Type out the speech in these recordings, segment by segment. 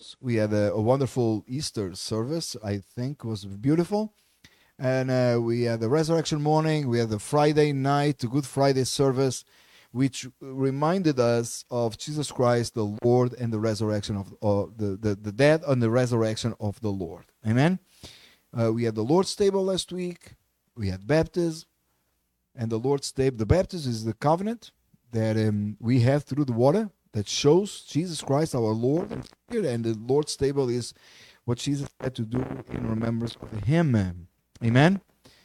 close. We had a wonderful Easter service. I think was beautiful. And we had the resurrection morning. We had the Friday night, the Good Friday service, which reminded us of Jesus Christ, the Lord, and the resurrection of the death and the resurrection of the Lord. Amen. We had the Lord's table last week. We had baptism, and the Lord's table. The baptism is the covenant that we have through the water that shows Jesus Christ, our Lord and Savior, and the Lord's table is what Jesus had to do in remembrance of Him. Amen.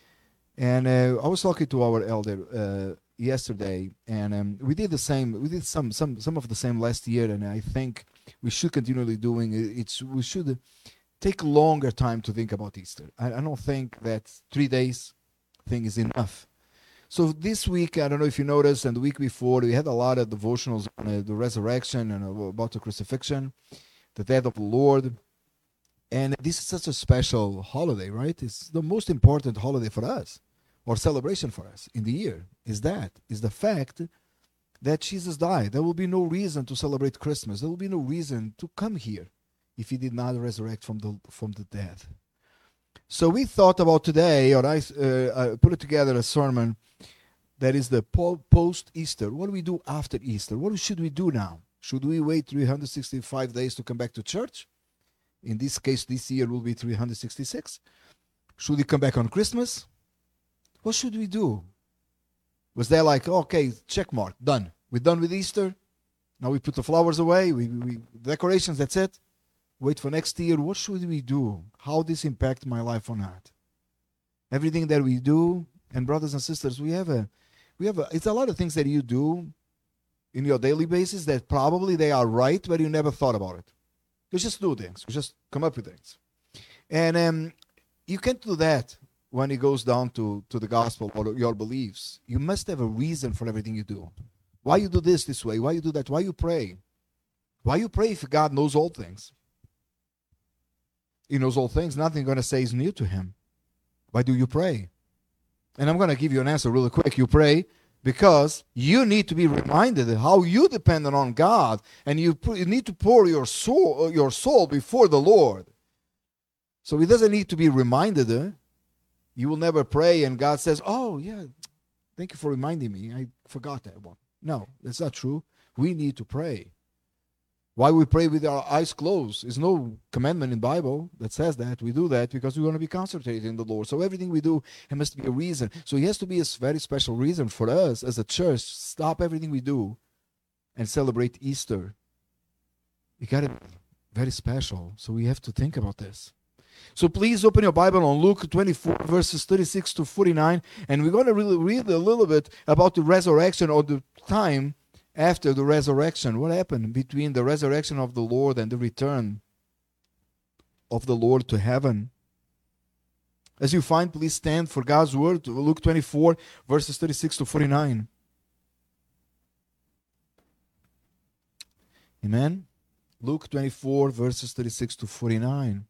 And I was talking to our elder yesterday, and we did the same. We did some of the same last year, and I think we should continually doing it. We should take longer time to think about Easter. I don't think that 3 days thing is enough. So this week, I don't know if you noticed, and the week before, we had a lot of devotionals on the resurrection and about the crucifixion, the death of the Lord. And this is such a special holiday, right? It's the most important holiday for us, or celebration for us in the year, is the fact that Jesus died. There will be no reason to celebrate Christmas. There will be no reason to come here if He did not resurrect from the dead. So we thought about today, or I put together a sermon that is the post-Easter. What do we do after Easter? What should we do now? Should we wait 365 days to come back to church? In this case, this year will be 366. Should we come back on Christmas? What should we do? Was there like, okay, check mark, done. We're done with Easter. Now we put the flowers away, we decorations, that's it. Wait for next year. What should we do? How this impact my life or not? Everything that we do, and brothers and sisters, we have it's a lot of things that you do in your daily basis that probably they are right, but you never thought about it. You just do things. You just come up with things. And you can't do that when it goes down to the gospel or your beliefs. You must have a reason for everything you do. Why you do this way? Why you do that? Why you pray? Why you pray if God knows all things? He knows all things. Nothing going to say is new to Him. Why do you pray? And I'm going to give you an answer really quick. You pray because you need to be reminded of how you depend on God, and you need to pour your soul before the Lord. So He doesn't need to be reminded. You will never pray and God says, oh yeah, thank you for reminding me. I forgot that one. No, that's not true. We need to pray. Why we pray with our eyes closed? There's no commandment in the Bible that says that. We do that because we want to be concentrated in the Lord. So everything we do, there must be a reason. So it has to be a very special reason for us as a church. Stop everything we do and celebrate Easter. It got to be very special. So we have to think about this. So please open your Bible on Luke 24, verses 36 to 49. And we're going to really read a little bit about the resurrection, or the time after the resurrection. What happened between the resurrection of the Lord and the return of the Lord to heaven? As you find, please stand for God's word. Luke 24, verses 36 to 49. Amen. Luke 24, verses 36 to 49.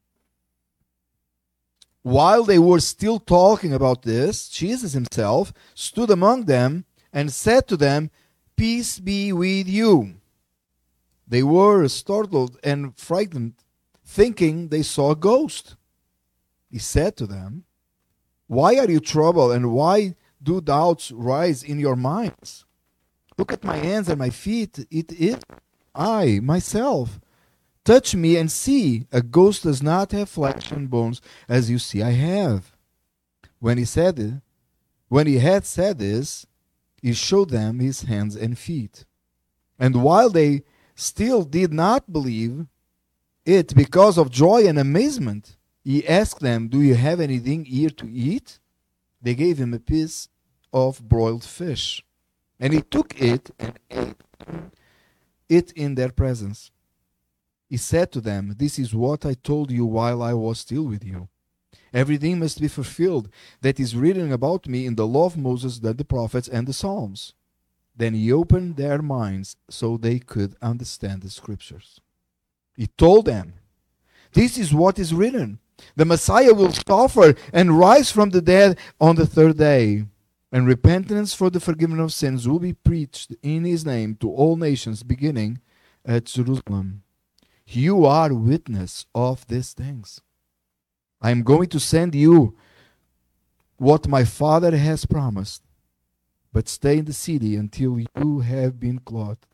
While they were still talking about this, Jesus Himself stood among them and said to them, "Peace be with you." They were startled and frightened, thinking they saw a ghost. He said to them, "Why are you troubled, and why do doubts rise in your minds? Look at my hands and my feet. It is I, myself. Touch me and see. A ghost does not have flesh and bones, as you see I have." When he had said this, He showed them His hands and feet. And while they still did not believe it because of joy and amazement, He asked them, "Do you have anything here to eat?" They gave Him a piece of broiled fish. And He took it and ate it in their presence. He said to them, "This is what I told you while I was still with you. Everything must be fulfilled that is written about me in the law of Moses, the prophets, and the Psalms." Then He opened their minds so they could understand the Scriptures. He told them, "This is what is written. The Messiah will suffer and rise from the dead on the third day. And repentance for the forgiveness of sins will be preached in His name to all nations, beginning at Jerusalem." You are witness of these things. I am going to send you what my Father has promised, but stay in the city until you have been clothed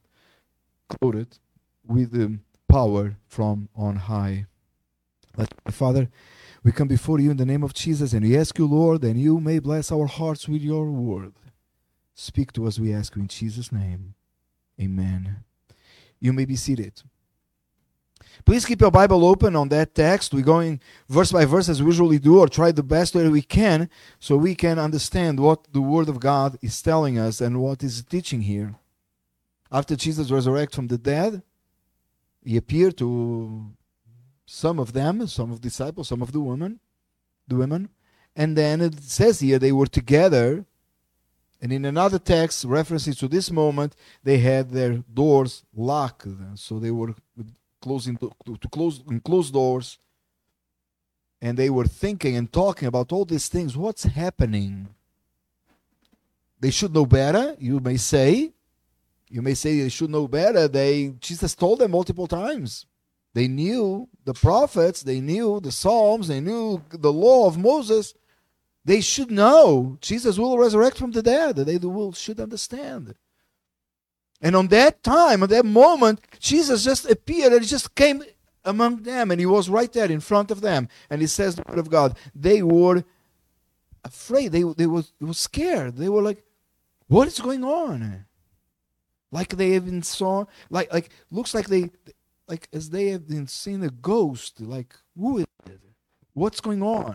with the power from on high. Father, we come before you in the name of Jesus, and we ask you, Lord, and you may bless our hearts with your word. Speak to us, we ask you in Jesus' name. Amen. You may be seated. Please keep your Bible open on that text. We're going verse by verse as we usually do, or try the best way we can, so we can understand what the Word of God is telling us and what is teaching here. After Jesus resurrected from the dead, he appeared to some of them, some of the disciples, some of the women, and then it says here they were together. And in another text, references to this moment, they had their doors locked, so they were closing closed doors, and they were thinking and talking about all these things. What's happening? They should know better, you may say. You may say they should know better. Jesus told them multiple times. They knew the prophets, they knew the Psalms, they knew the law of Moses. They should know Jesus will resurrect from the dead. They should understand. And on that time, at that moment, Jesus just appeared and just came among them, and he was right there in front of them. And he says the word of God. They were afraid. They were scared. They were like, what is going on? Like they have been saw, like looks like they, like as they have been seen a ghost. Like, who is it? What's going on?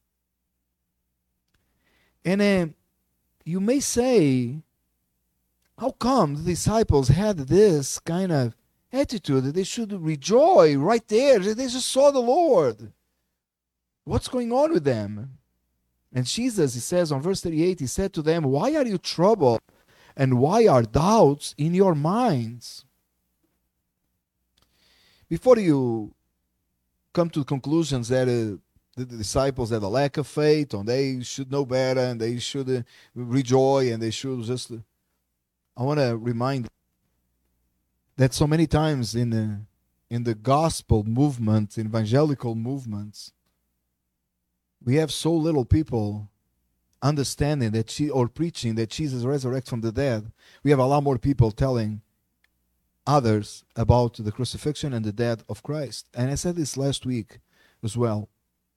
And you may say, how come the disciples had this kind of attitude that they should rejoice right there? They just saw the Lord. What's going on with them? And Jesus, he says on verse 38, he said to them, why are you troubled? And why are doubts in your minds? Before you come to conclusions that the disciples had a lack of faith, and they should know better, and they should rejoice, and they should just... I want to remind that so many times in the gospel movement, evangelical movements, we have so little people understanding that or preaching that Jesus resurrected from the dead. We have a lot more people telling others about the crucifixion and the death of Christ. And I said this last week as well.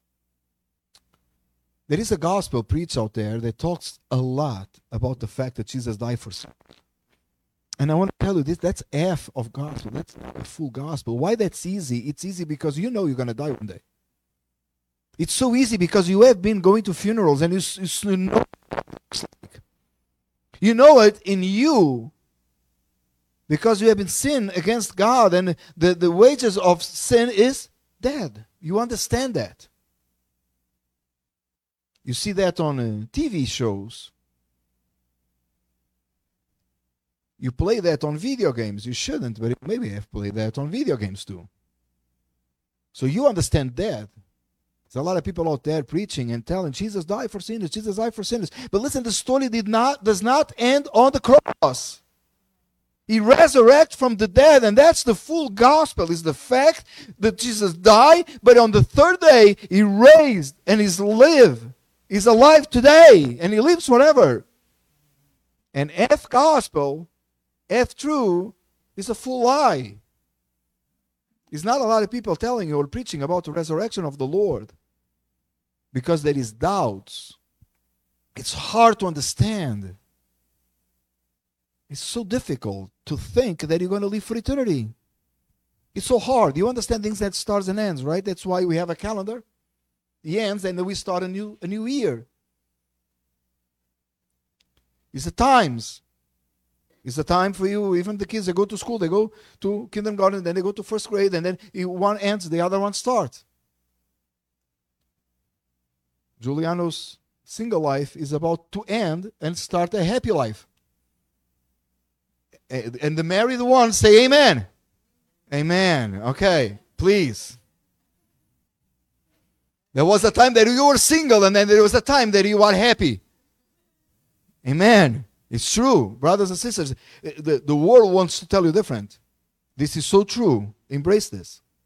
There is a gospel preached out there that talks a lot about the fact that Jesus died for sin. And I want to tell you this, that's half of gospel. That's not a full gospel. Why that's easy? It's easy because you know you're going to die one day. It's so easy because you have been going to funerals and you know what it looks like. You know it in you because you have been sin against God, and the wages of sin is death. You understand that. You see that on TV shows. You play that on video games. You shouldn't, but maybe have played that on video games too. So you understand that. There's a lot of people out there preaching and telling Jesus died for sinners, Jesus died for sinners. But listen, the story does not end on the cross. He resurrected from the dead, and that's the full gospel, is the fact that Jesus died, but on the third day he raised and he's alive today, and he lives forever. And F gospel, F true, is a full lie. It's not a lot of people telling you or preaching about the resurrection of the Lord because there is doubts. It's hard to understand. It's so difficult to think that you're going to live for eternity. It's so hard. You understand things that starts and ends, right? That's why we have a calendar. It ends and then we start a new year. It's the times. It's the time for you, even the kids that go to school, they go to kindergarten, then they go to first grade, and then one ends, the other one starts. Giuliano's single life is about to end and start a happy life. And the married ones say amen. Amen. Okay, please. There was a time that you were single, and then there was a time that you are happy. Amen. It's true, brothers and sisters. The world wants to tell you different. This is so true. Embrace this.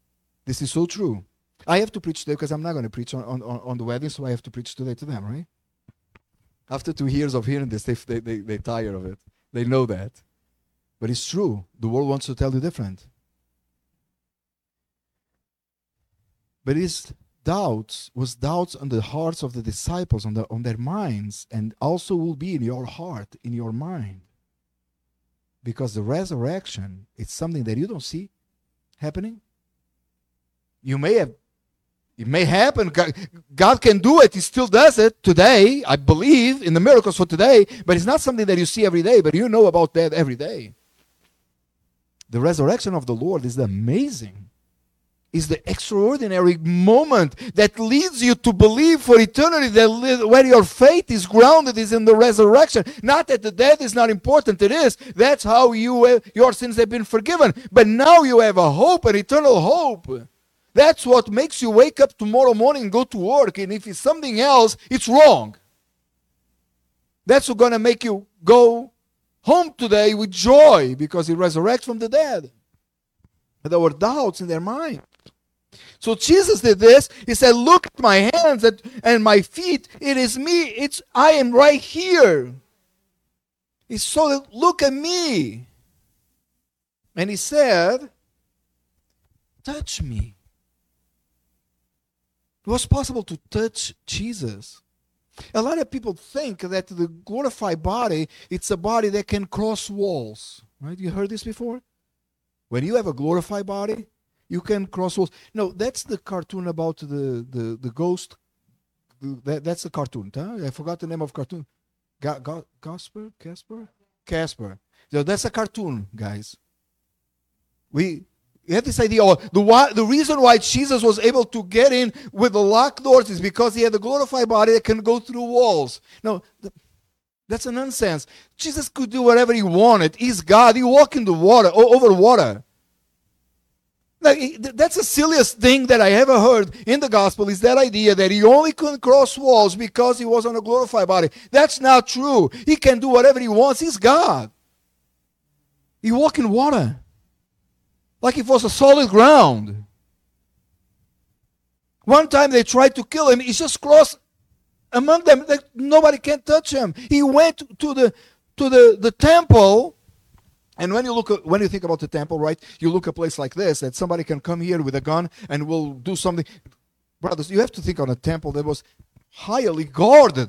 This is so true. I have to preach today because I'm not going to preach on the wedding, so I have to preach today to them, right? After 2 years of hearing this, they tire of it. They know that. But it's true. The world wants to tell you different. But his doubts on the hearts of the disciples, on their minds, and also will be in your heart, in your mind. Because the resurrection, it's something that you don't see happening. It may happen. God can do it. He still does it today. I believe in the miracles for today, but it's not something that you see every day, but you know about that every day. The resurrection of the Lord is amazing. Is the extraordinary moment that leads you to believe for eternity, that where your faith is grounded is in the resurrection. Not that the death is not important, it is. That's how your sins have been forgiven. But now you have a hope, an eternal hope. That's what makes you wake up tomorrow morning and go to work. And if it's something else, it's wrong. That's what's going to make you go home today with joy, because he resurrects from the dead. But there were doubts in their mind. So Jesus did this. He said, look at my hands and my feet. It is me. I am right here. He saw, look at me. And he said, touch me. It was possible to touch Jesus. A lot of people think that the glorified body, it's a body that can cross walls. Right? You heard this before? When you have a glorified body, you can cross walls. No, that's the cartoon about the ghost. That's the cartoon. Huh? I forgot the name of cartoon. Casper. So that's a cartoon, guys. We have this idea. The reason why Jesus was able to get in with the locked doors is because he had a glorified body that can go through walls. No, that's a nonsense. Jesus could do whatever he wanted. He's God. He walked in the water, over water. That's the silliest thing that I ever heard in the gospel, is that idea that he only couldn't cross walls because he was on a glorified body. That's not true. He can do whatever he wants. He's God. He walked in water like it was a solid ground. One time they tried to kill him. He just crossed among them. Nobody can touch him. He went to the temple. And when you think about the temple, right, you look at a place like this, that somebody can come here with a gun and will do something. Brothers, you have to think on a temple that was highly guarded.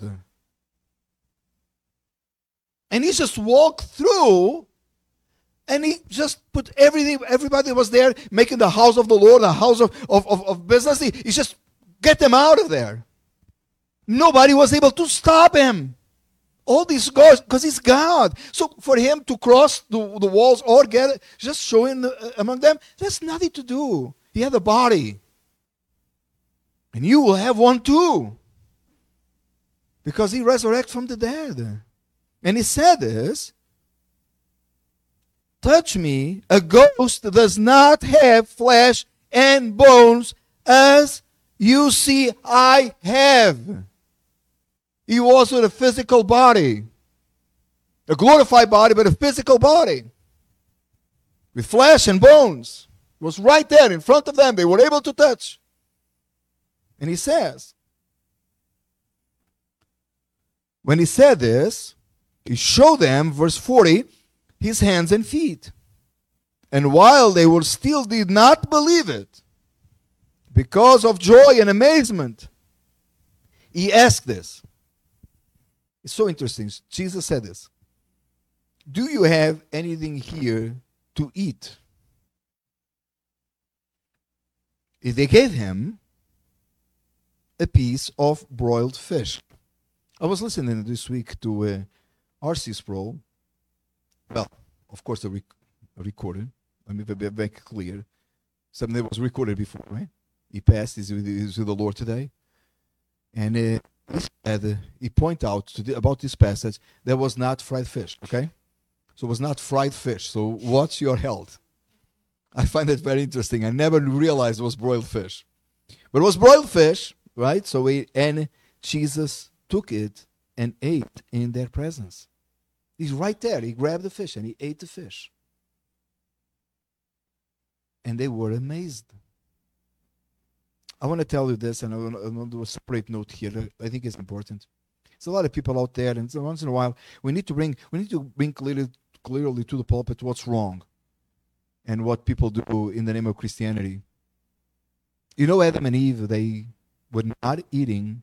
And he just walked through, and he just put everybody was there, making the house of the Lord a house of business. He just get them out of there. Nobody was able to stop him. All these guards, because he's God. So for him to cross the walls or just showing among them, there's nothing to do. He had a body. And you will have one too. Because he resurrected from the dead. And he said this, touch me, a ghost does not have flesh and bones as you see I have. He was with a physical body. A glorified body, but a physical body. With flesh and bones. It was right there in front of them. They were able to touch. And he says, when he said this, he showed them, verse 40, his hands and feet. And while they were still did not believe it, because of joy and amazement, he asked this. It's so interesting. Jesus said this. Do you have anything here to eat? They gave him a piece of broiled fish. I was listening this week to R.C. Sproul. Well, of course, recorded. Let me be very clear. Something that was recorded before, right? He passed. He's with the Lord today. And he pointed out about this passage, there was not fried fish, okay? So it was not fried fish. So what's your health? I find that very interesting. I never realized it was broiled fish. But it was broiled fish, right? And Jesus took it and ate in their presence. He's right there. He grabbed the fish and he ate the fish. And they were amazed. I want to tell you this, and I want to do a separate note here that I think is important. There's a lot of people out there, and so once in a while we need to bring clearly to the pulpit what's wrong and what people do in the name of Christianity. You know, Adam and Eve, they were not eating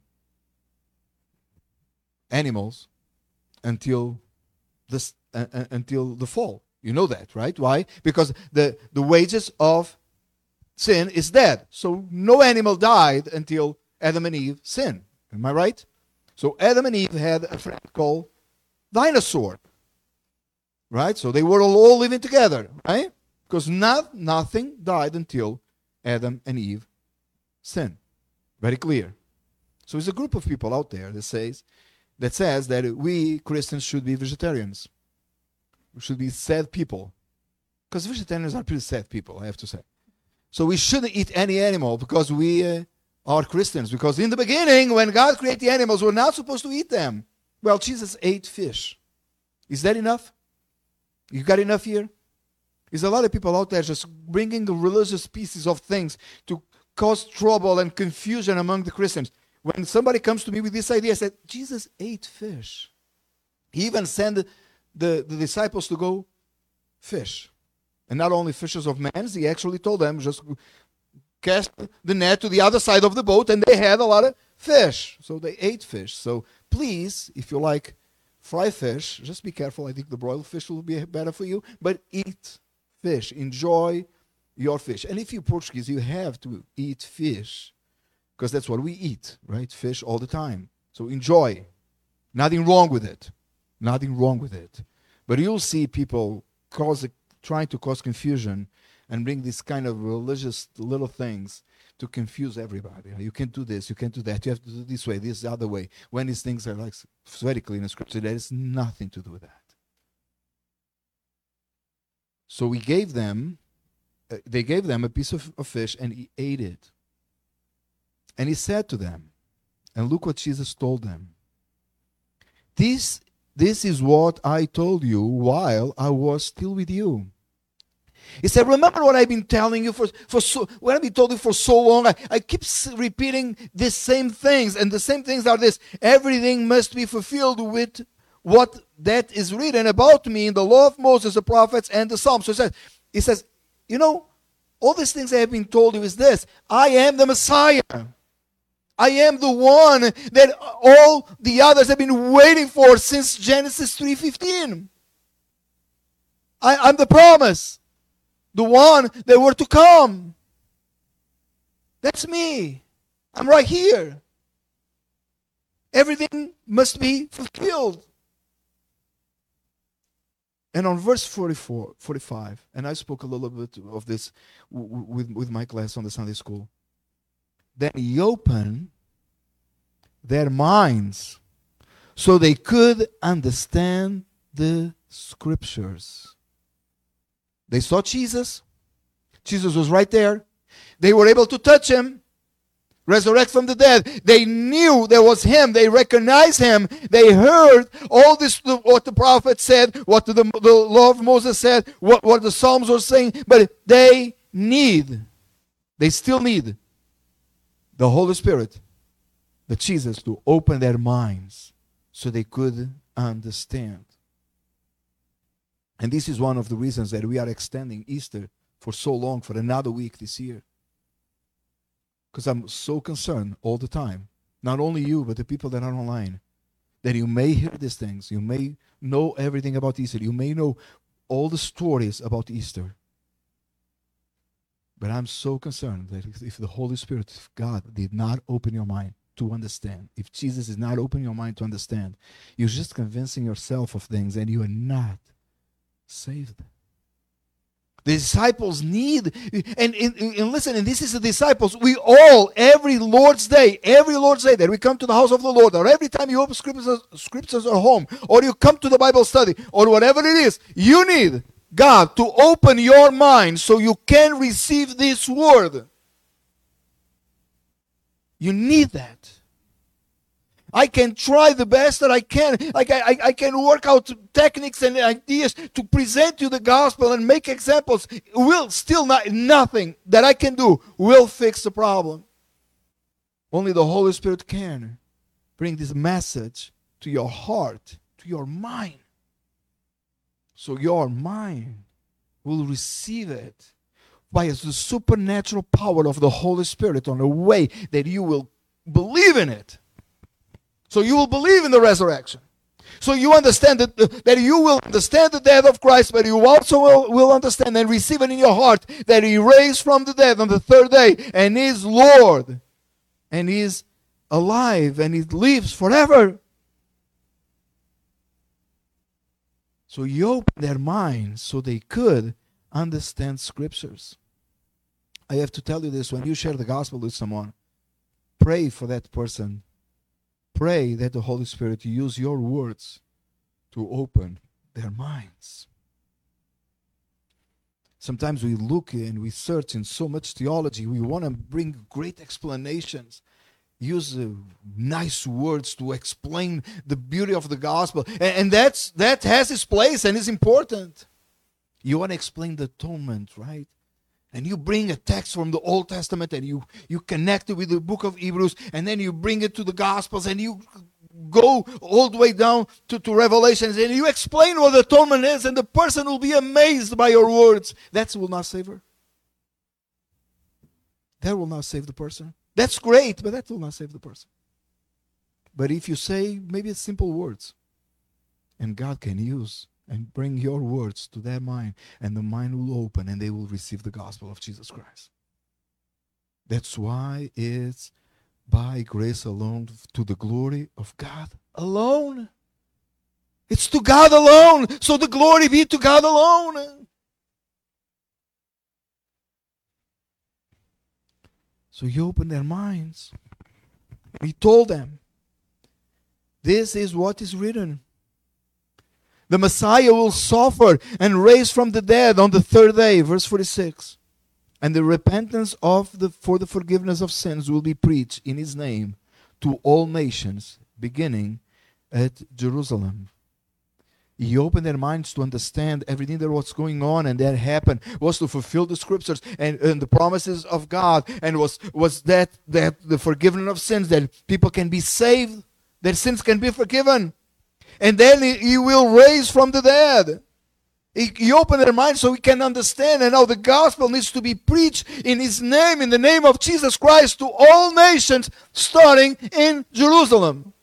animals until the fall. You know that, right? Why? Because the wages of sin is death. So no animal died until Adam and Eve sinned. Am I right? So Adam and Eve had a friend called dinosaur. Right? So they were all living together, right? Because nothing died until Adam and Eve sinned. Very clear. So there's a group of people out there that says that we Christians should be vegetarians. We should be sad people. Because vegetarians are pretty sad people, I have to say. So we shouldn't eat any animal because we are Christians. Because in the beginning, when God created the animals, we're not supposed to eat them. Well, Jesus ate fish. Is that enough? You got enough here? There's a lot of people out there just bringing the religious pieces of things to cause trouble and confusion among the Christians. When somebody comes to me with this idea, I said, Jesus ate fish. He even sent the disciples to go fish. And not only fishers of men, he actually told them, just cast the net to the other side of the boat, and they had a lot of fish. So they ate fish. So please, if you like fry fish, just be careful. I think the broiled fish will be better for you. But eat fish. Enjoy your fish. And if you're Portuguese, you have to eat fish. Because that's what we eat, right? Fish all the time. So enjoy. Nothing wrong with it. Nothing wrong with it. But you'll see people trying to cause confusion and bring these kind of religious little things to confuse everybody. You can't do this, you can't do that, you have to do this way, this the other way. When these things are like very clear in the scripture, there is nothing to do with that. So they gave them a piece of fish, and he ate it. And he said to them, and look what Jesus told them. This is what I told you while I was still with you. He said, remember what I've been telling you what I've been told you for so long. I keep repeating the same things, and the same things are this. Everything must be fulfilled with what that is written about me in the law of Moses, the prophets, and the Psalms. So he says, you know, all these things I have been told you is this. I am the Messiah. I am the one that all the others have been waiting for since Genesis 3:15. I'm the promise. The one that were to come. That's me. I'm right here. Everything must be fulfilled. And on verse 45, and I spoke a little bit of this with my class on the Sunday school. Then he opened their minds so they could understand the scriptures. They saw Jesus. Jesus was right there. They were able to touch him, resurrect from the dead. They knew there was him. They recognized him. They heard all this, what the prophet said, what the law of Moses said, what the Psalms were saying. But they still need the Holy Spirit, the Jesus, to open their minds so they could understand. And this is one of the reasons that we are extending Easter for so long, for another week this year. Because I'm so concerned all the time, not only you, but the people that are online, that you may hear these things, you may know everything about Easter, you may know all the stories about Easter. But I'm so concerned that if the Holy Spirit, if God did not open your mind to understand, if Jesus did not open your mind to understand, you're just convincing yourself of things and you are not saved. The disciples need, and listen, and this is the disciples, we all, every Lord's Day that we come to the house of the Lord, or every time you open scriptures at home, or you come to the Bible study, or whatever it is, you need God to open your mind so you can receive this word. You need that. I can try the best that I can. I can work out techniques and ideas to present you the gospel and make examples. Nothing that I can do will fix the problem. Only the Holy Spirit can bring this message to your heart, to your mind. So your mind will receive it by the supernatural power of the Holy Spirit on a way that you will believe in it. So you will believe in the resurrection. So you understand that you will understand the death of Christ, but you also will understand and receive it in your heart that He raised from the dead on the third day and is Lord and is alive and He lives forever. So you open their minds so they could understand Scriptures. I have to tell you this, when you share the gospel with someone, pray for that person. Pray that the Holy Spirit use your words to open their minds. Sometimes we look and we search in so much theology. We want to bring great explanations. Use nice words to explain the beauty of the gospel. And that has its place and is important. You want to explain the atonement, right? And you bring a text from the Old Testament and you connect it with the book of Hebrews, and then you bring it to the Gospels and you go all the way down to Revelations and you explain what atonement is, and the person will be amazed by your words. That will not save her. That will not save the person. That's great, but that will not save the person. But if you say maybe it's simple words, and God can use and bring your words to their mind, and the mind will open and they will receive the gospel of Jesus Christ. That's why it's by grace alone, to the glory of God alone. It's to God alone, so the glory be to God alone. So He opened their minds. He told them, this is what is written. The Messiah will suffer and raise from the dead on the third day, verse 46. And the repentance for the forgiveness of sins will be preached in His name to all nations, beginning at Jerusalem. He opened their minds to understand everything that was going on, and that happened was to fulfill the Scriptures and the promises of God, and was that the forgiveness of sins, that people can be saved, their sins can be forgiven. And then He will raise from the dead. He opened their minds so we can understand, and now the gospel needs to be preached in His name, in the name of Jesus Christ, to all nations, starting in Jerusalem.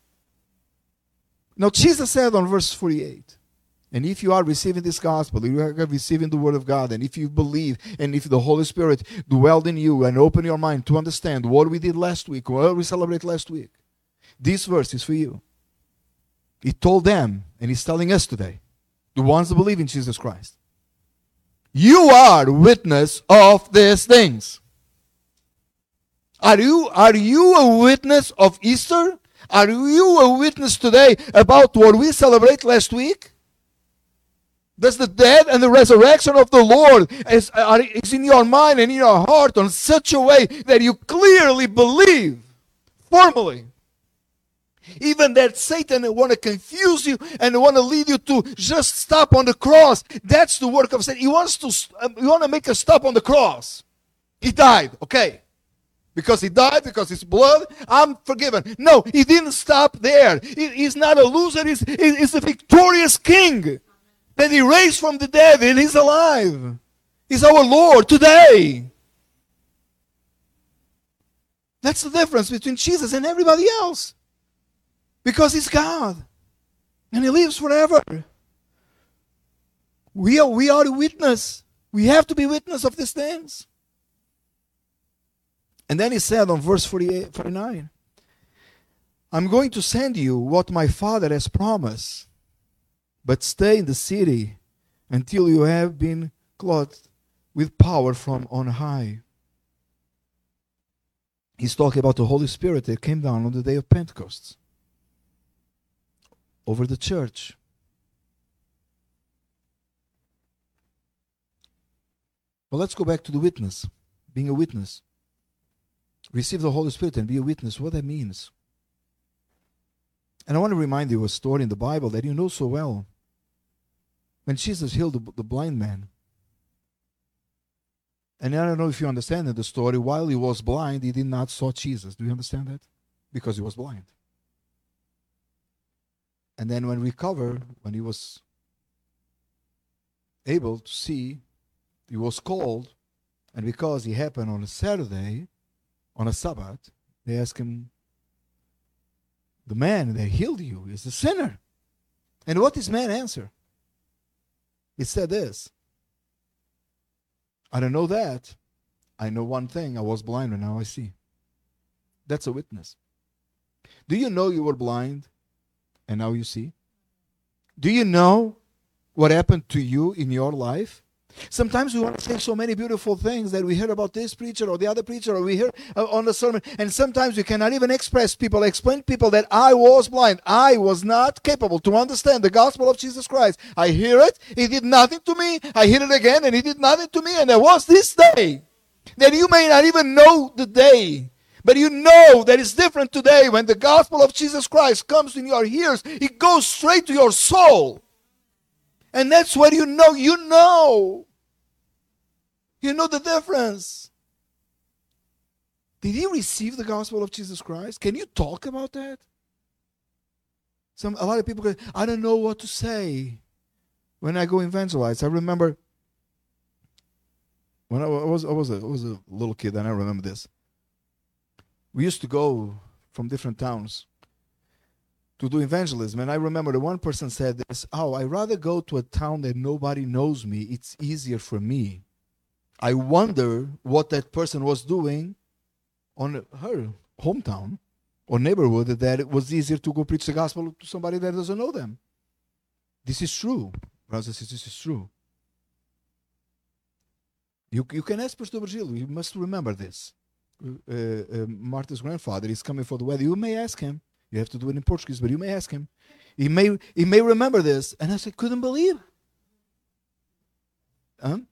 Now Jesus said on verse 48, and if you are receiving this gospel, you are receiving the word of God, and if you believe, and if the Holy Spirit dwelled in you and opened your mind to understand what we did last week, what we celebrated last week, this verse is for you. He told them, and He's telling us today, the ones that believe in Jesus Christ, you are witness of these things. Are you a witness of Easter? Are you a witness today about what we celebrate last week? Does the death and the resurrection of the Lord is in your mind and in your heart in such a way that you clearly believe, formally? Even that Satan want to confuse you and want to lead you to just stop on the cross. That's the work of Satan. He want to make us stop on the cross. He died, okay. Because He died, because His blood, I'm forgiven. No, He didn't stop there. He's not a loser. He's a victorious King that He raised from the dead, and He's alive. He's our Lord today. That's the difference between Jesus and everybody else. Because He's God. And He lives forever. We are a witness. We have to be witness of these things. And then He said on verse 49, I'm going to send you what my Father has promised, but stay in the city until you have been clothed with power from on high. He's talking about the Holy Spirit that came down on the day of Pentecost over the church. Well, let's go back to the witness, being a witness. Receive the Holy Spirit and be a witness, what that means. And I want to remind you a story in the Bible that you know so well. When Jesus healed the blind man, And I don't know if you understand the story. While he was blind, he did not saw Jesus. Do you understand that? Because he was blind. And then when recovered, when he was able to see, he was called. And because it happened on a Saturday, on a Sabbath, they asked him, the man that healed you is a sinner. And what this man answered? He said this, I don't know that. I know one thing. I was blind and now I see. That's a witness. Do you know you were blind and now you see? Do you know what happened to you in your life? Sometimes we want to say so many beautiful things that we hear about this preacher or the other preacher, or we hear on the sermon, and sometimes we cannot even explain to people that I was blind. I was not capable to understand the gospel of Jesus Christ. I hear it, he did nothing to me. I hear it again, and he did nothing to me. And there was this day that you may not even know the day, but you know that it's different today. When the gospel of Jesus Christ comes in your ears, it goes straight to your soul. And that's what you know. You know the difference. Did you receive the gospel of Jesus Christ? Can you talk about that? A lot of people go, I don't know what to say when I go evangelize. I remember when I was a little kid, and I remember this. We used to go from different towns to do evangelism. And I remember the one person said this, I'd rather go to a town that nobody knows me. It's easier for me. I wonder what that person was doing on her hometown or neighborhood, that it was easier to go preach the gospel to somebody that doesn't know them. This is true. Brothers and sisters, this is true. You can ask Pastor Virgilio. You must remember this. Martha's grandfather is coming for the wedding. You may ask him. You have to do it in Portuguese, but you may ask him. He may remember this. And I said, couldn't believe. And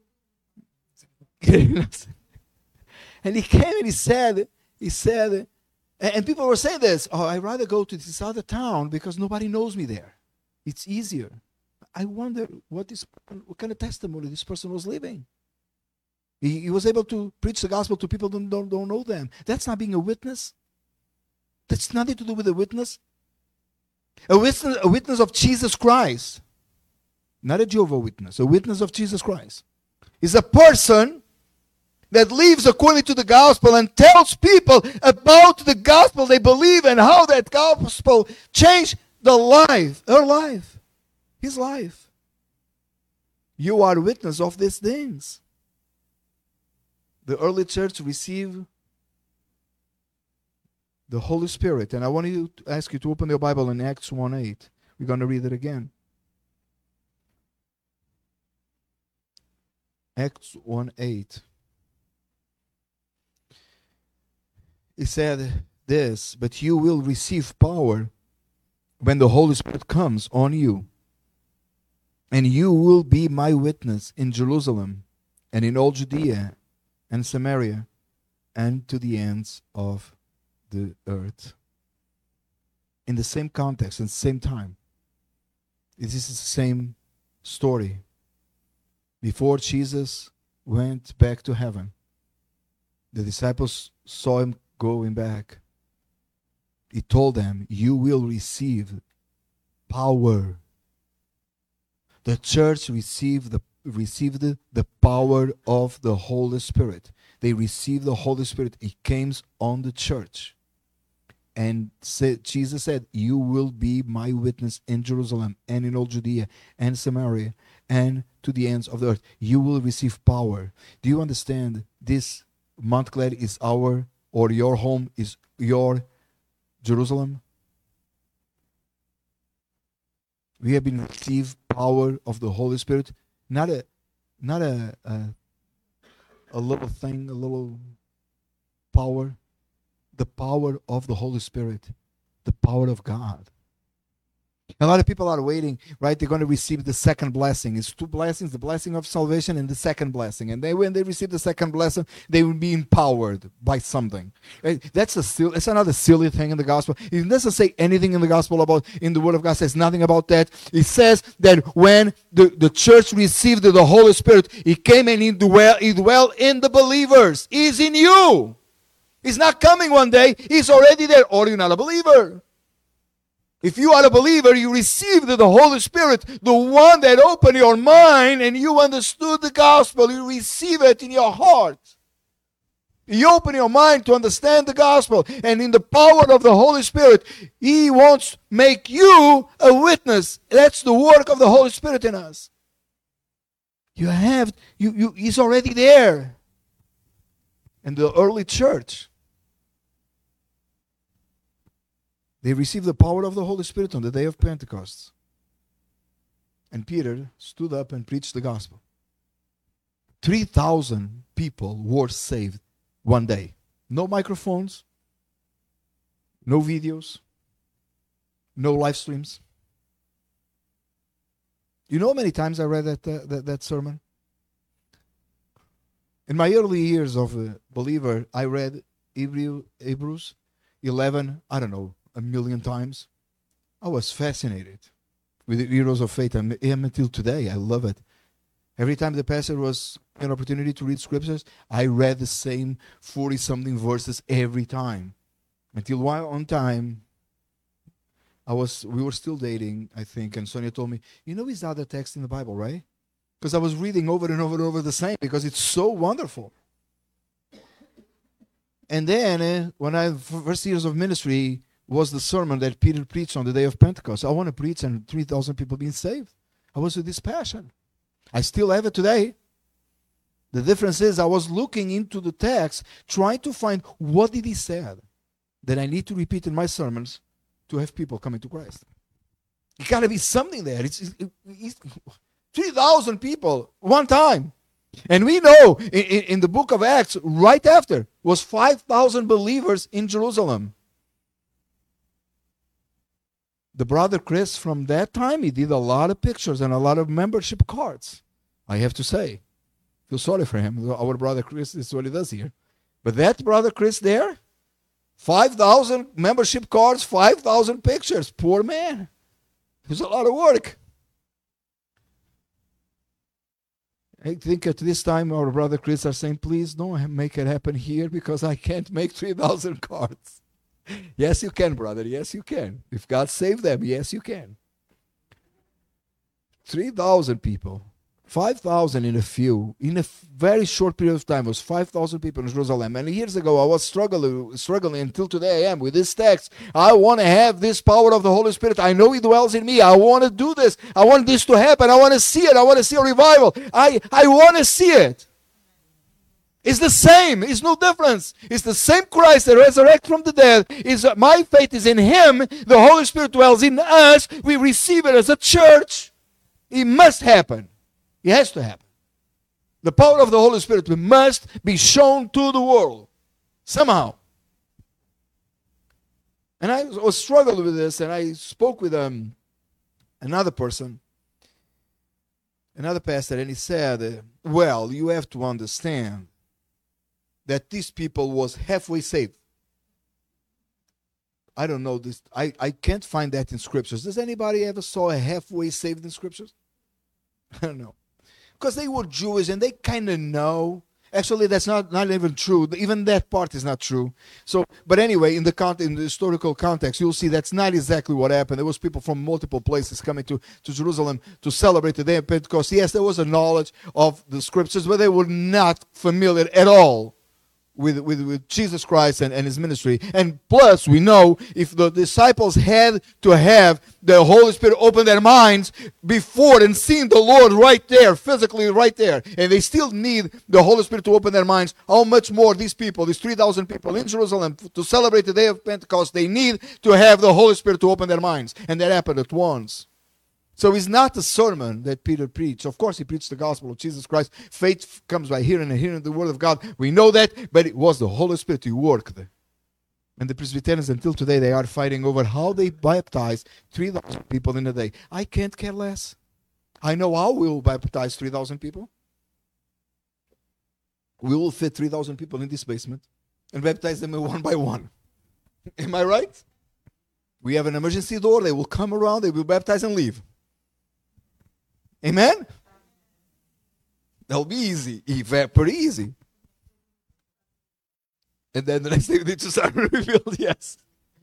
he came and he said, and people were saying this, I'd rather go to this other town because nobody knows me there. It's easier. I wonder what kind of testimony this person was living. He was able to preach the gospel to people who don't know them. That's not being a witness. That's nothing to do with a witness. A witness of Jesus Christ. Not a Jehovah's Witness. A witness of Jesus Christ is a person that lives according to the gospel and tells people about the gospel they believe and how that gospel changed her life, his life. You are a witness of these things. The early church received the Holy Spirit. And I want to ask you to open your Bible in Acts 1:8. We're going to read it again. Acts 1:8. He said this, but you will receive power when the Holy Spirit comes on you. And you will be my witness in Jerusalem and in all Judea and Samaria and to the ends of the earth. In the same context and same time. This is the same story. Before Jesus went back to heaven, the disciples saw him going back. He told them, you will receive power. The church received the power of the Holy Spirit. They received the Holy Spirit. It came on the church. And Jesus said, you will be my witness in Jerusalem and in all Judea and Samaria and to the ends of the earth. You will receive power. Do you understand? This Montclair is your home is your Jerusalem. We have been received power of the Holy Spirit. Not a little thing, a little power. The power of the Holy Spirit. The power of God. A lot of people are waiting, right? They're going to receive the second blessing. It's two blessings, the blessing of salvation and the second blessing. And when they receive the second blessing, they will be empowered by something. Right? That's another silly thing in the gospel. It doesn't say anything in the gospel about, in the word of God, says nothing about that. It says that when the church received the Holy Spirit, He came and He dwelt in the believers. He's in you. He's not coming one day. He's already there. Or you're not a believer. If you are a believer, you received the Holy Spirit, the one that opened your mind and you understood the gospel. You receive it in your heart. You open your mind to understand the gospel. And in the power of the Holy Spirit, He wants to make you a witness. That's the work of the Holy Spirit in us. He's already there. And the early church, they received the power of the Holy Spirit on the day of Pentecost. And Peter stood up and preached the gospel. 3,000 people were saved one day. No microphones, no videos, no live streams. You know how many times I read that sermon? In my early years of a believer, I read Hebrews 11, I don't know, 1,000,000 times. I was fascinated with the heroes of faith. I am until today. I love it. Every time the pastor was an opportunity to read scriptures, I read the same 40-something verses every time. Until one time, we were still dating, I think, and Sonia told me, you know these other texts in the Bible, right? Because I was reading over and over and over the same, because it's so wonderful. And then, when first years of ministry, was the sermon that Peter preached on the day of Pentecost. I want to preach and 3,000 people being saved. I was with this passion. I still have it today. The difference is I was looking into the text, trying to find what did he say that I need to repeat in my sermons to have people coming to Christ. It got to be something there. It's 3,000 people one time. And we know in the book of Acts, right after, was 5,000 believers in Jerusalem. The brother Chris, from that time, he did a lot of pictures and a lot of membership cards. I have to say. Feel sorry for him. Our brother Chris, this is what he does here. But that brother Chris there, 5,000 membership cards, 5,000 pictures. Poor man. It was a lot of work. I think at this time our brother Chris are saying, please don't make it happen here because I can't make 3,000 cards. Yes, you can, brother. Yes, you can. If God saved them, yes, you can. 3,000 people. 5,000 in a very short period of time. It was 5,000 people in Jerusalem. And years ago, I was struggling until today I am with this text. I want to have this power of the Holy Spirit. I know He dwells in me. I want to do this. I want this to happen. I want to see it. I want to see a revival. I want to see it. It's the same. It's no difference. It's the same Christ that resurrected from the dead. My faith is in Him. The Holy Spirit dwells in us. We receive it as a church. It must happen. It has to happen. The power of the Holy Spirit must be shown to the world. Somehow. And I was struggling with this, and I spoke with another person, another pastor, and he said, well, you have to understand that these people was halfway saved. I don't know this. I can't find that in scriptures. Does anybody ever saw a halfway saved in scriptures? I don't know. Because they were Jewish and they kind of know. Actually, that's not even true. Even that part is not true. So, but anyway, in the historical context, you'll see that's not exactly what happened. There was people from multiple places coming to Jerusalem to celebrate the day of Pentecost. Yes, there was a knowledge of the scriptures, but they were not familiar at all with Jesus Christ and His ministry. And plus, we know if the disciples had to have the Holy Spirit open their minds before and seeing the Lord right there, physically right there, and they still need the Holy Spirit to open their minds, how much more these people, these 3,000 people in Jerusalem, to celebrate the day of Pentecost, they need to have the Holy Spirit to open their minds. And that happened at once. So it's not a sermon that Peter preached. Of course, he preached the gospel of Jesus Christ. Faith comes by hearing and hearing the word of God. We know that, but it was the Holy Spirit who worked. And the Presbyterians, until today, they are fighting over how they baptize 3,000 people in a day. I can't care less. I know how we will baptize 3,000 people. We will fit 3,000 people in this basement and baptize them one by one. Am I right? We have an emergency door. They will come around, they will baptize and leave. Amen? That'll be easy. Pretty easy. And then the next day we need to start rebuild. Yes.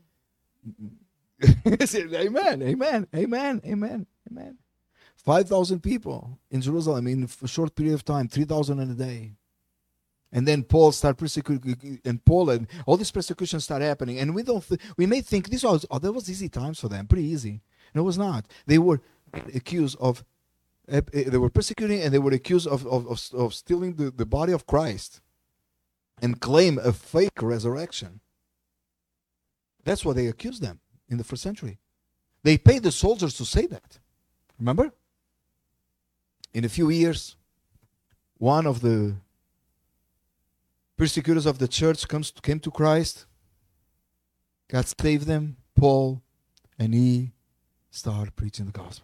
Amen. Amen. Amen. Amen. Amen. 5,000 people in Jerusalem in a short period of time, 3,000 in a day. And then Paul started persecuting, and Paul and all these persecutions start happening. And we may think this was there was easy times for them, pretty easy. No, it was not. They were accused of, they were persecuting, and they were accused of stealing the body of Christ, and claim a fake resurrection. That's what they accused them in the first century. They paid the soldiers to say that. Remember? In a few years, one of the persecutors of the church came to Christ. God saved them, Paul, and he started preaching the gospel.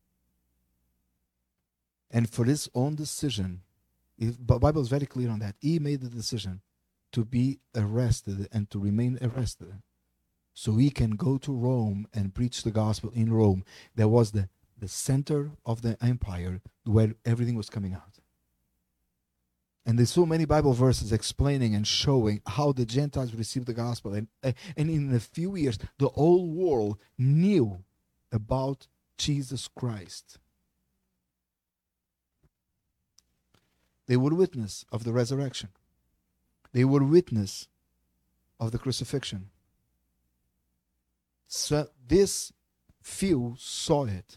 And for his own decision, the Bible is very clear on that. He made the decision to be arrested and to remain arrested so he can go to Rome and preach the gospel in Rome. That was the center of the empire where everything was coming out. And there's so many Bible verses explaining and showing how the Gentiles received the gospel. And in a few years, the whole world knew about Jesus Christ. They were witness of the resurrection. They were witness of the crucifixion. So this few saw it.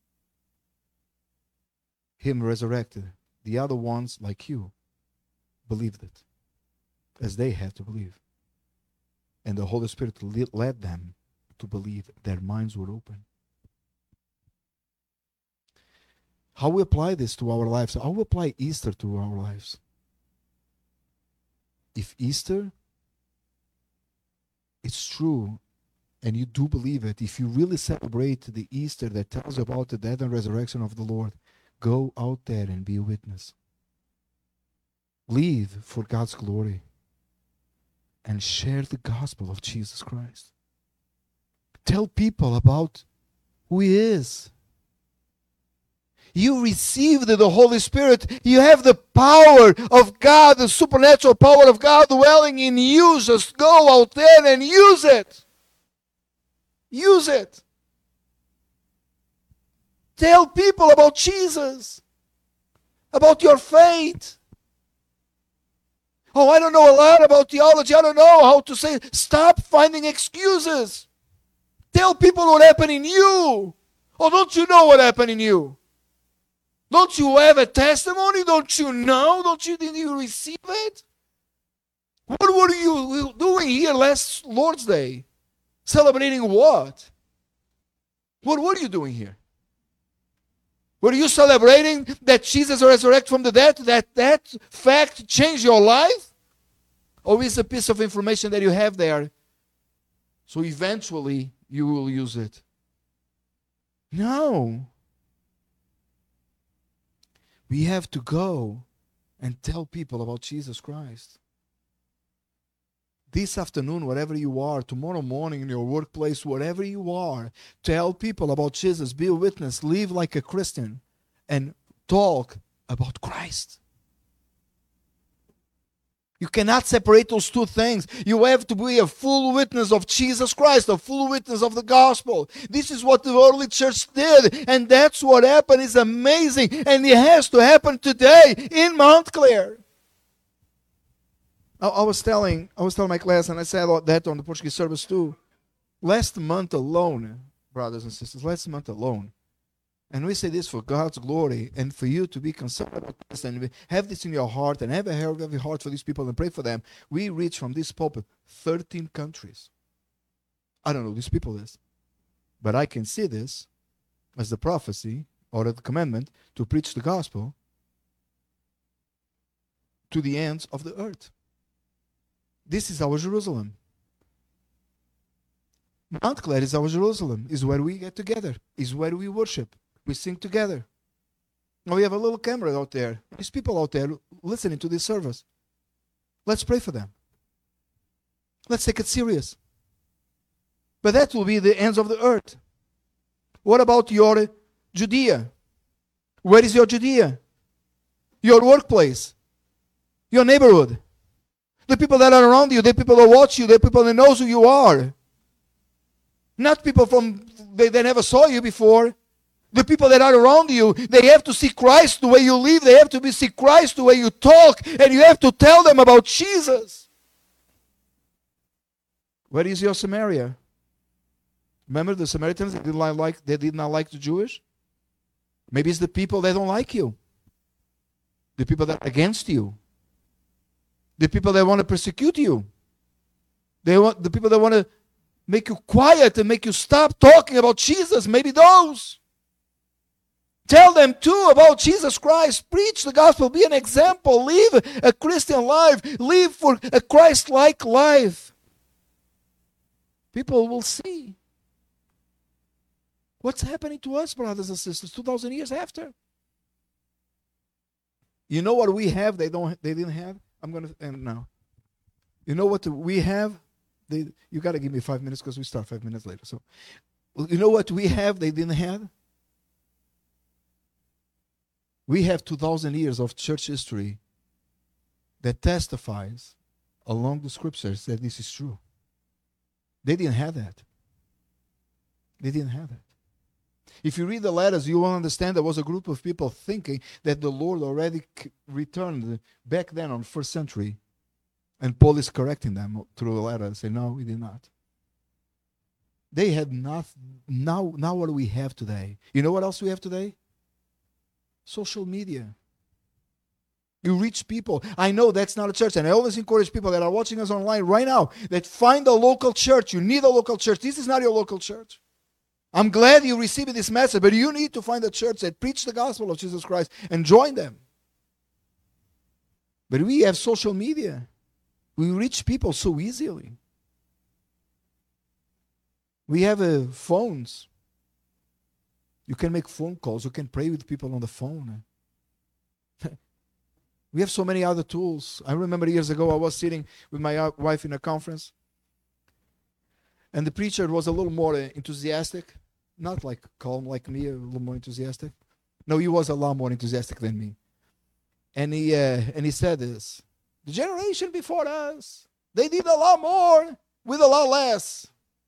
Him resurrected. The other ones, like you, believed it, as they had to believe. And the Holy Spirit led them to believe. Their minds were open. How we apply this to our lives? How we apply Easter to our lives? If Easter, it's true, and you do believe it, if you really celebrate the Easter that tells about the death and resurrection of the Lord, go out there and be a witness. Live for God's glory and share the gospel of Jesus Christ. Tell people about who He is. You received the Holy Spirit. You have the power of God, the supernatural power of God dwelling in you. Just go out there and use it. Use it. Tell people about Jesus, about your faith. Oh, I don't know a lot about theology. I don't know how to say. Stop finding excuses. Tell people what happened in you. Oh, don't you know what happened in you? Don't you have a testimony? Don't you know? Did you receive it? What were you doing here last Lord's Day? Celebrating what? What were you doing here? Were you celebrating that Jesus resurrected from the dead? That fact changed your life? Or is it a piece of information that you have there, so eventually you will use it? No. We have to go and tell people about Jesus Christ. This afternoon, wherever you are, tomorrow morning in your workplace, wherever you are, tell people about Jesus. Be a witness. Live like a Christian and talk about Christ. You cannot separate those two things. You have to be a full witness of Jesus Christ, a full witness of the gospel. This is what the early church did, and that's what happened. It's amazing, and it has to happen today in Montclair. I was telling my class, and I said that on the Portuguese service too. Last month alone, brothers and sisters, last month alone, and we say this for God's glory and for you to be concerned about this and have this in your heart and have a heavy heart for these people and pray for them. We reach from this pulpit 13 countries. I don't know who these people is, but I can see this as the prophecy or the commandment to preach the gospel to the ends of the earth. This is our Jerusalem. Mount Clare is our Jerusalem, is where we get together, is where we worship, we sing together. Now we have a little camera out there. There's people out there listening to this service. Let's pray for them. Let's take it serious. But that will be the ends of the earth. What about your Judea? Where is your Judea? Your workplace? Your neighborhood? The people that are around you, the people that watch you, the people that knows who you are. Not people from they never saw you before. The people that are around you, they have to see Christ the way you live. They have to see Christ the way you talk. And you have to tell them about Jesus. Where is your Samaria? Remember the Samaritans, they did not like the Jewish? Maybe it's the people that don't like you. The people that are against you. The people that want to persecute you. The people that want to make you quiet and make you stop talking about Jesus. Maybe those. Tell them too about Jesus Christ. Preach the gospel. Be an example. Live a Christian life. Live for a Christ-like life. People will see what's happening to us, brothers and sisters, 2,000 years after. You know what we have they didn't have? I'm going to end now. You know what we have? You got to give me 5 minutes because we start 5 minutes later. So, you know what we have they didn't have? We have 2,000 years of church history that testifies along the scriptures that this is true. They didn't have that. They didn't have that. If you read the letters, you will understand there was a group of people thinking that the Lord already returned back then on 1st century. And Paul is correcting them through the letter and saying, no, we did not. They had not. Now what do we have today? You know what else we have today? Social media. You reach people. I know that's not a church, and I always encourage people that are watching us online right now that find a local church. You need a local church. This is not your local church. I'm glad you received this message, but you need to find a church that preach the gospel of Jesus Christ and join them. But we have social media. We reach people so easily. We have phones. You can make phone calls. You can pray with people on the phone. We have so many other tools. I remember years ago I was sitting with my wife in a conference. And the preacher was a little more enthusiastic. Not like calm like me, a little more enthusiastic. No, he was a lot more enthusiastic than me. And he said this. The generation before us, they did a lot more with a lot less.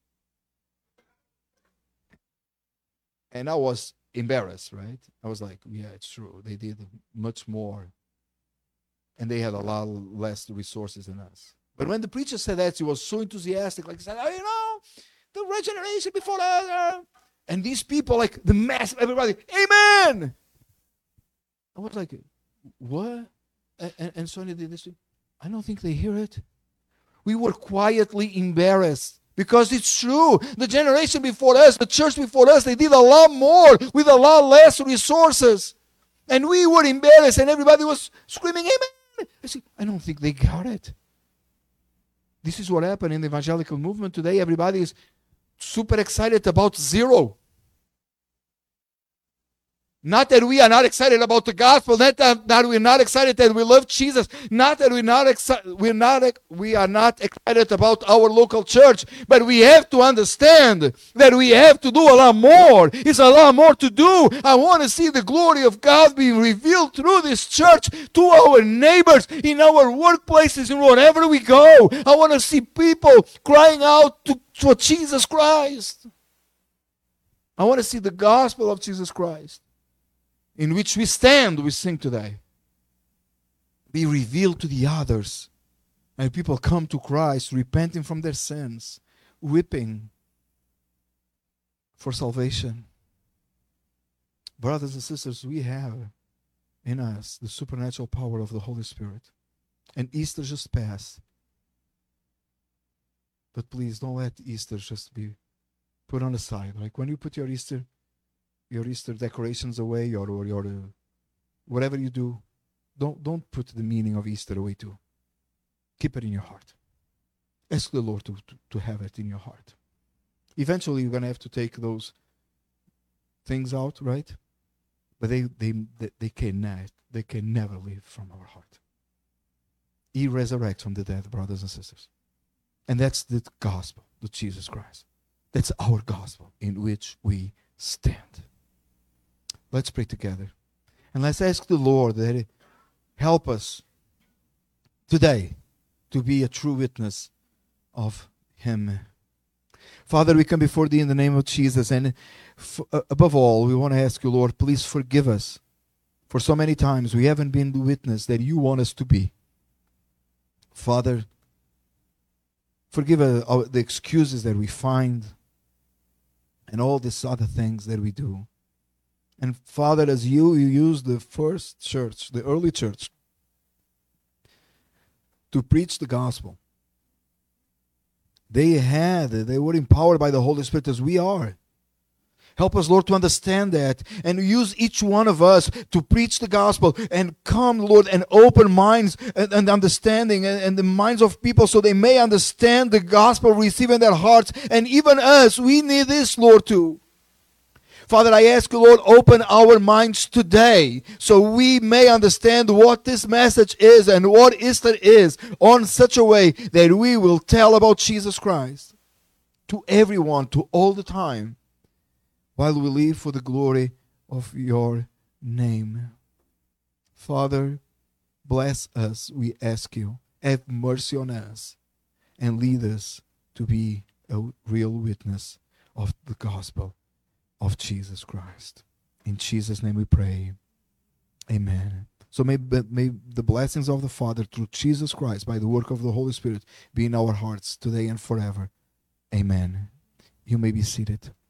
And I was embarrassed, right? I was like, yeah, it's true. They did much more. And they had a lot less resources than us. But when the preacher said that, he was so enthusiastic. Like he said, oh, you know, the red generation before us. And these people, like the mass, everybody, amen. I was like, what? And Sonia did this. I don't think they hear it. We were quietly embarrassed. Because it's true. The generation before us, the church before us, they did a lot more with a lot less resources. And we were embarrassed and everybody was screaming, amen. I don't think they got it. This is what happened in the evangelical movement today. Everybody is super excited about zero. Not that we are not excited about the gospel, not that we're not excited that we love Jesus, not that we are not excited about our local church, but we have to understand that we have to do a lot more. It's a lot more to do. I want to see the glory of God being revealed through this church to our neighbors, in our workplaces, and wherever we go. I want to see people crying out to Jesus Christ. I want to see the gospel of Jesus Christ, in which we stand, we sing today, be revealed to the others. And people come to Christ, repenting from their sins, weeping for salvation. Brothers and sisters, we have in us the supernatural power of the Holy Spirit. And Easter just passed. But please don't let Easter just be put on the side. Like when you put your Easter decorations away, or whatever you do, don't put the meaning of Easter away too. Keep it in your heart. Ask the Lord to have it in your heart. Eventually, you're going to have to take those things out, right? But they can never leave from our heart. He resurrects from the dead, brothers and sisters. And that's the gospel, the Jesus Christ. That's our gospel in which we stand. Let's pray together. And let's ask the Lord that He help us today to be a true witness of Him. Father, we come before Thee in the name of Jesus. And above all, we want to ask You, Lord, please forgive us for so many times we haven't been the witness that You want us to be. Father, forgive the excuses that we find and all these other things that we do. And Father, as you used the first church, the early church, to preach the gospel, they were empowered by the Holy Spirit as we are. Help us, Lord, to understand that and use each one of us to preach the gospel and come, Lord, and open minds and understanding and the minds of people so they may understand the gospel, receive in their hearts. And even us, we need this, Lord, too. Father, I ask You, Lord, open our minds today so we may understand what this message is and what Easter is on such a way that we will tell about Jesus Christ to everyone, to all the time, while we live for the glory of Your name. Father, bless us, we ask You. Have mercy on us and lead us to be a real witness of the gospel of Jesus Christ. In Jesus' name we pray. Amen. So may the blessings of the Father through Jesus Christ by the work of the Holy Spirit be in our hearts today and forever. Amen. You may be seated.